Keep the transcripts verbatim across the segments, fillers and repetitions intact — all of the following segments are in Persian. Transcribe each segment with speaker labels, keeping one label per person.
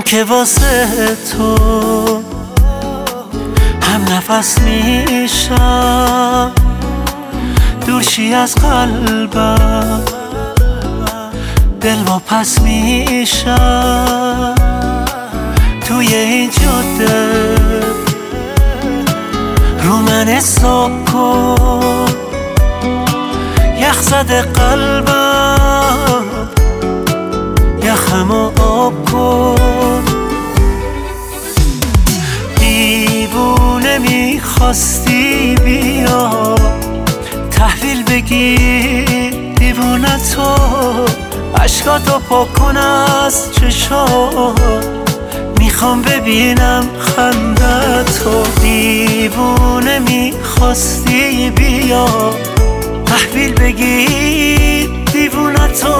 Speaker 1: که واسه تو هم نفس میشم، دورشی از قلبم دل واپس میشم. توی این جاده رو من حساب کن، یخ زده قلبم یخمو آب کن. دیوونه میخواستی بیا تحویل بگیر دیوونه تو، عشقاتو پاک کن از چشات، میخوام ببینم خندتو. دیوونه میخواستی بیا تحویل بگیر دیوونه تو،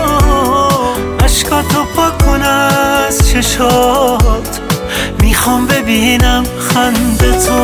Speaker 1: عشقاتو پاک کن از چشات، میخوام ببینم خندتو.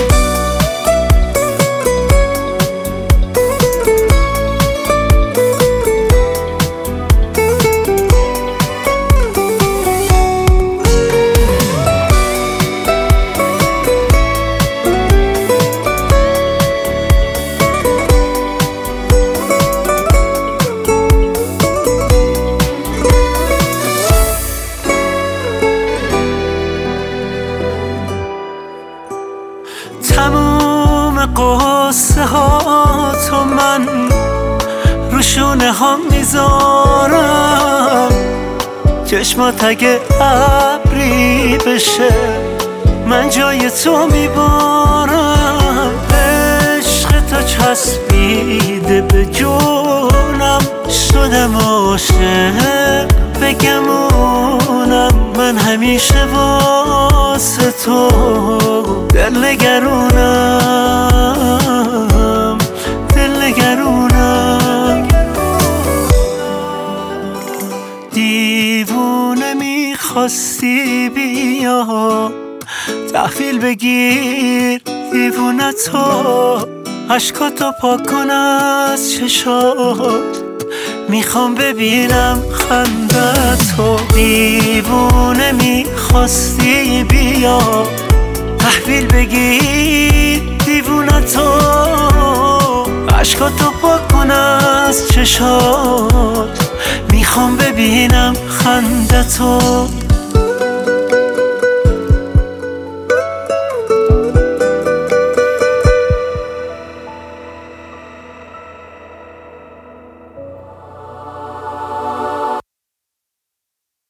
Speaker 1: تموم قصه ها تو من رو شونه ها میذارم، چشمات اگه ابری بشه من جای تو میبارم. عشق تو چسبیده به جونم، شدم عاشق بگمونم. من همیشه واسه تو دل نگرونم، دل نگرونم. دیوونه میخواستی بیا تحویل بگیر دیوونه تو، عشقاتو پاک کن از چشات، میخوام ببینم خندتو. دیوونه میخواستی بیا تحویل بگیر دیوونه تو، عشقاتو پاک کن از چشات، میخوام ببینم خندتو.